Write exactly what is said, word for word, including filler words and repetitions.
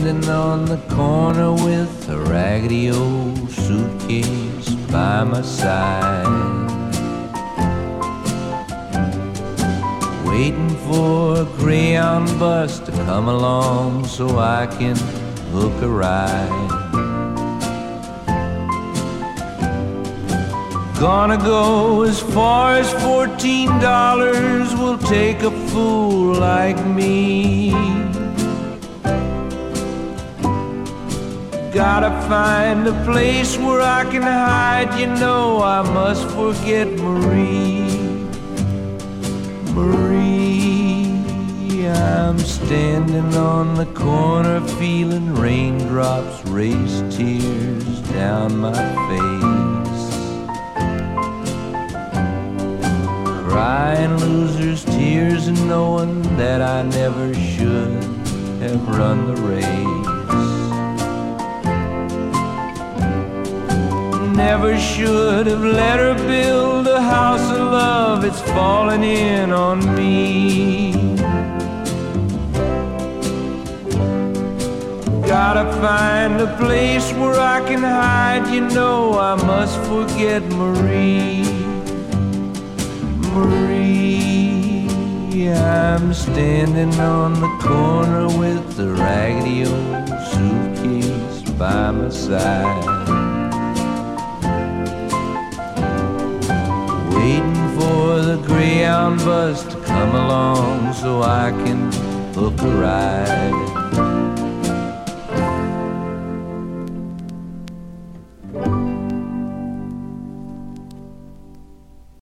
standing on the corner with a raggedy old suitcase by my side, waiting for a Greyhound bus to come along so I can hook a ride. Gonna go as far as fourteen dollars will take a fool like me. Gotta find a place where I can hide, you know I must forget Marie. Marie, I'm standing on the corner feeling raindrops race tears down my face, crying losers' tears and knowing that I never should have run the race. Never should have let her build a house of love, it's falling in on me. Gotta find a place where I can hide, you know I must forget Marie. Marie, I'm standing on the corner with the raggedy old suitcase by my side, waiting for the Greyhound bus to come along so I can book a ride.